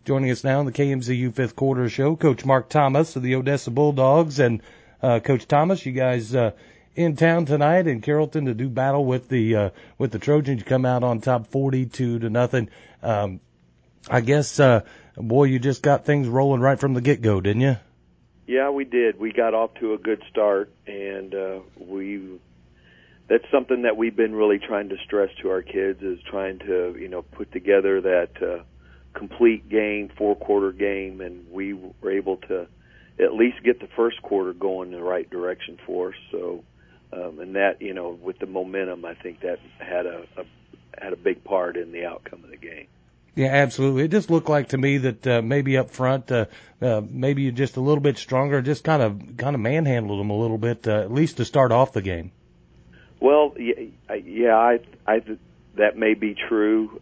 Joining us now on the KMZU Fifth Quarter Show, Coach Mark Thomas of the Odessa Bulldogs. And Coach Thomas, you guys in town tonight in Carrollton to do battle with the Trojans. You come out on top 42-0. I guess, boy, you just got things rolling right from the get-go, didn't you? Yeah, we did. We got off to a good start, and that's something that we've been really trying to stress to our kids, is trying to, put together that complete game, four-quarter game, and we were able to at least get the first quarter going in the right direction for us. So, and that, with the momentum, I think that had a big part in the outcome of the game. Yeah, absolutely. It just looked like to me that maybe up front, maybe you're just a little bit stronger, just kind of manhandled them a little bit, at least to start off the game. Well, I that may be true.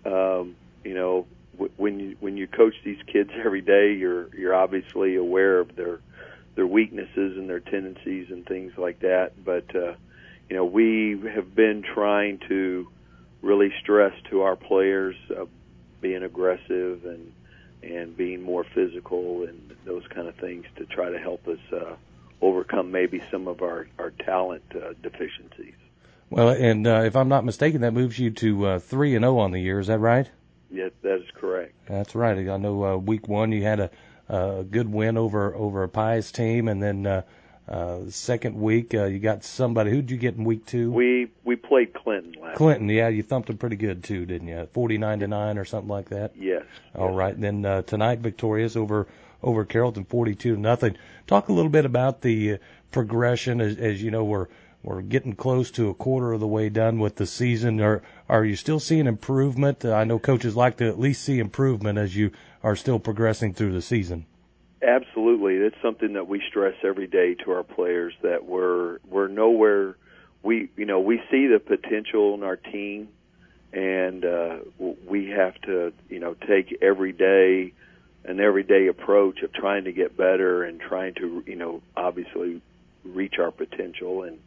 When you coach these kids every day, you're obviously aware of their weaknesses and their tendencies and things like that. But we have been trying to really stress to our players being aggressive and being more physical and those kind of things to try to help us overcome maybe some of our talent deficiencies. Well, and if I'm not mistaken, that moves you to 3-0 on the year. Is that right? Yes, that is correct. That's right. I know week one you had a good win over a Pius team, and then second week you got somebody. Who'd you get in week two? We played Clinton last Clinton, yeah, you thumped them pretty good too, didn't you? 49-9 or something like that. Yes. All right. Then tonight, victorious over Carrollton, 42-0. Talk a little bit about the progression as you know we're getting close to a quarter of the way done with the season. Are you still seeing improvement? I know coaches like to at least see improvement as you are still progressing through the season. Absolutely. It's something that we stress every day to our players, that we're nowhere. We see the potential in our team, and we have to take an everyday approach of trying to get better and trying to obviously reach our potential. And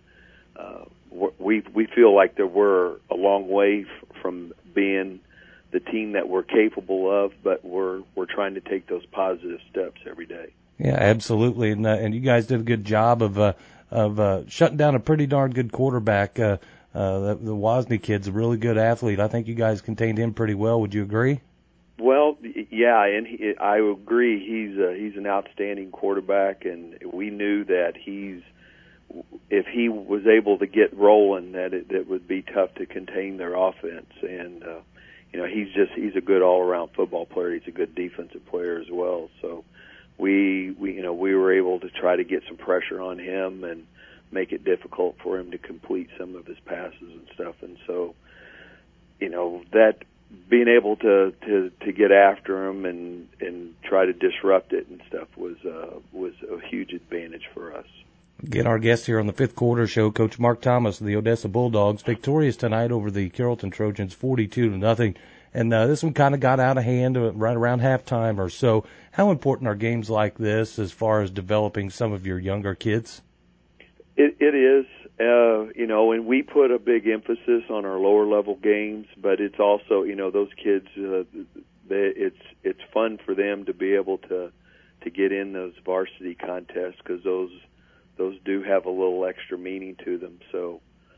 we feel like that we're a long way from being the team that we're capable of, but we're trying to take those positive steps every day. Yeah, absolutely, and you guys did a good job of shutting down a pretty darn good quarterback. The Wozni kid's a really good athlete. I think you guys contained him pretty well. Would you agree? Well, yeah, and I agree. He's an outstanding quarterback, and we knew that if he was able to get rolling, that it would be tough to contain their offense. And he's a good all-around football player. He's a good defensive player as well. So we were able to try to get some pressure on him and make it difficult for him to complete some of his passes and stuff. And so, that being able to get after him and try to disrupt it and stuff was a huge advantage for us. Again, our guest here on the Fifth Quarter Show, Coach Mark Thomas of the Odessa Bulldogs, victorious tonight over the Carrollton Trojans, 42-0. And this one kind of got out of hand right around halftime or so. How important are games like this as far as developing some of your younger kids? It is, and we put a big emphasis on our lower level games, but it's also, those kids, it's fun for them to be able to get in those varsity contests, because those do have a little extra meaning to them. So,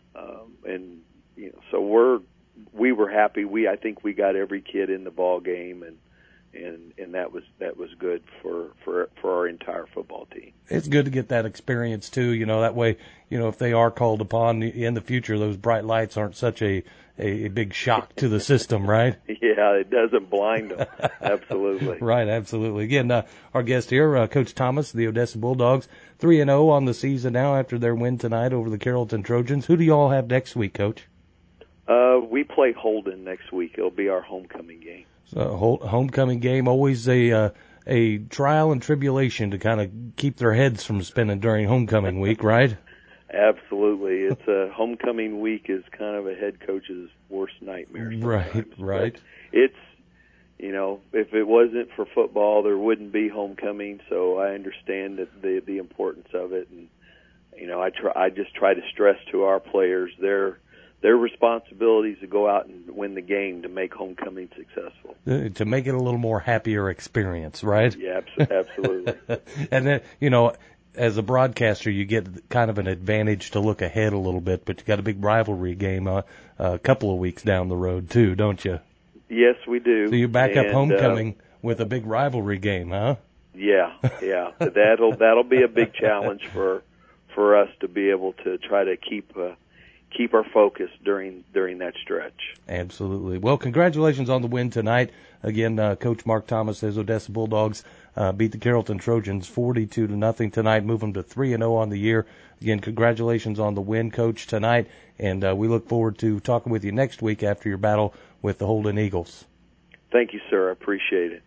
so we were happy. I think we got every kid in the ball game, and that was good for our entire football team. It's good to get that experience too. That way, if they are called upon in the future, those bright lights aren't such a big shock to the system, right? Yeah, it doesn't blind them. Absolutely. Right, absolutely. Again, our guest here, Coach Thomas, the Odessa Bulldogs, 3-0 on the season now after their win tonight over the Carrollton Trojans. Who do you all have next week, Coach? We play Holden next week. It'll be our homecoming game. So, homecoming game, always a trial and tribulation to kind of keep their heads from spinning during homecoming week, right? Absolutely. It's homecoming week is kind of a head coach's worst nightmare sometimes. Right. But it's, if it wasn't for football, there wouldn't be homecoming. So I understand that the importance of it, and I just try to stress to our players, they're their responsibility is to go out and win the game to make homecoming successful. To make it a little more happier experience, right? Yeah, absolutely. And then, as a broadcaster, you get kind of an advantage to look ahead a little bit, but you got a big rivalry game a couple of weeks down the road too, don't you? Yes, we do. So you back up homecoming with a big rivalry game, huh? Yeah. That'll be a big challenge for us to be able to try to keep our focus during that stretch. Absolutely. Well, congratulations on the win tonight. Again, Coach Mark Thomas says Odessa Bulldogs beat the Carrollton Trojans 42-0 tonight, move them to 3-0 on the year. Again, congratulations on the win, Coach, tonight, and we look forward to talking with you next week after your battle with the Holden Eagles. Thank you, sir. I appreciate it.